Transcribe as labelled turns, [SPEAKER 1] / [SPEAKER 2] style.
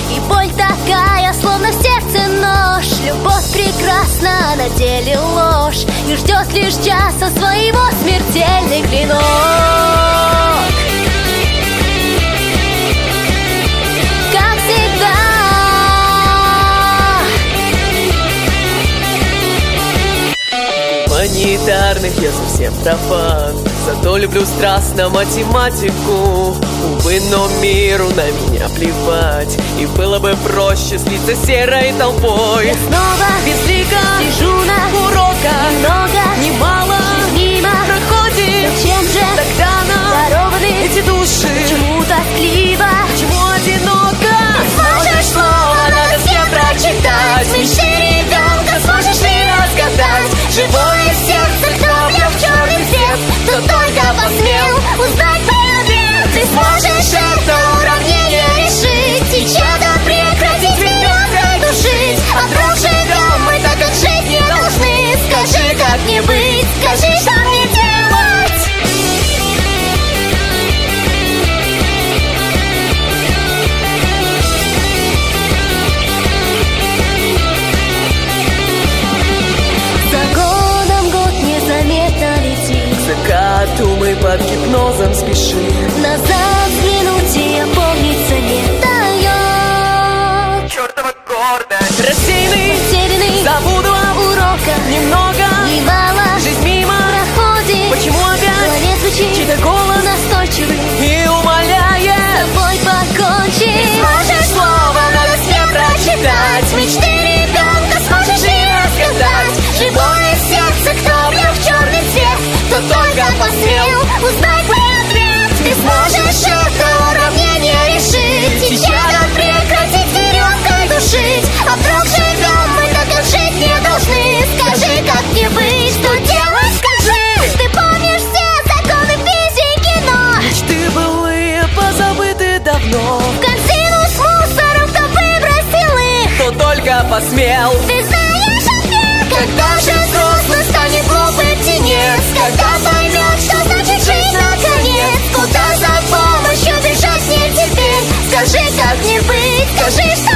[SPEAKER 1] И боль такая, словно в сердце нож. Любовь прекрасна, на деле ложь, и ждет лишь часа своего смертельный клинок. Как всегда,
[SPEAKER 2] гуманитарных я совсем профан, зато люблю страстно математику. Увы, но миру на меня плевать, и было бы проще слиться серой толпой.
[SPEAKER 1] я снова
[SPEAKER 2] Безлико
[SPEAKER 1] сижу на
[SPEAKER 2] уроках,
[SPEAKER 1] немного,
[SPEAKER 2] немало
[SPEAKER 1] мимо
[SPEAKER 2] проходит.
[SPEAKER 1] Зачем же
[SPEAKER 2] Тогда нам
[SPEAKER 1] здорованы
[SPEAKER 2] эти души?
[SPEAKER 1] почему тоскливо?
[SPEAKER 2] Почему одиноко?
[SPEAKER 1] Сможешь слово надо всем прочитать, мечты ребенка сможешь ли разгадать? Живое сердце, кто влёг в черный цвет, кто только посмел узнать твой ответ. Ты сможешь это уравнение решить, и чадо прекратить миллионкой душить. А вдруг живем мы так, как жить не должны? Скажи, как мне быть, скажи, что мне делать?
[SPEAKER 2] К закату мы под гипнозом спешим.
[SPEAKER 1] Назад взглянуть и опомниться не дает.
[SPEAKER 2] Чёртова гордость. Рассеянный,
[SPEAKER 1] Потерянный,
[SPEAKER 2] забуду об
[SPEAKER 1] уроках
[SPEAKER 2] немного,
[SPEAKER 1] немало
[SPEAKER 2] жизнь мимо
[SPEAKER 1] проходит.
[SPEAKER 2] Почему
[SPEAKER 1] В
[SPEAKER 2] опять
[SPEAKER 1] голове звучит
[SPEAKER 2] чей-то голос
[SPEAKER 1] настойчивый,
[SPEAKER 2] и умоляет
[SPEAKER 1] с тобой покончить. Сможешь слово надо всем прочитать, мечты ребенка сможешь ли разгадать? Живое сердце, кто влёг в черный цвет, кто только посмел узнать твой ответ. Ты сможешь это уравнение решить, и чадо прекратить веревкой душить. А вдруг живем мы так, как жить не должны? Скажи, как мне быть, что делать, скажи? Ты помнишь все законы физики, но
[SPEAKER 2] мечты былые позабыты давно.
[SPEAKER 1] в корзину с мусором кто выбросил их?
[SPEAKER 2] Кто только посмел.
[SPEAKER 1] Ты знаешь ответ? Когда же взрослый станет глупый птенец? Когда поймет, что значит жить наконец? Куда за помощью бежать мне теперь? Скажи, как мне быть, скажи, что